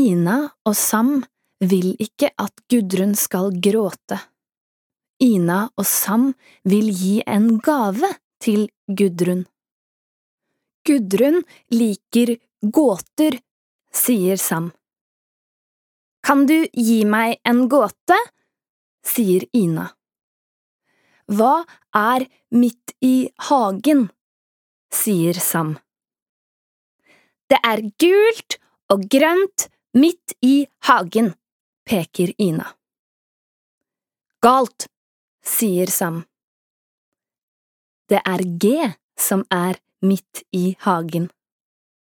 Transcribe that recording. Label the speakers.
Speaker 1: Ina og Sam vil ikke at Gudrun skal gråte. Ina og Sam vil gi en gave til Gudrun. Gudrun liker gåter, sier Sam. Kan du gi meg en gåte? Sier Ina. Hva er midt i hagen? Sier Sam. Det er gult og grønt midt i hagen, peker Ina. Galt, sier Sam. Det er G som er midt i hagen.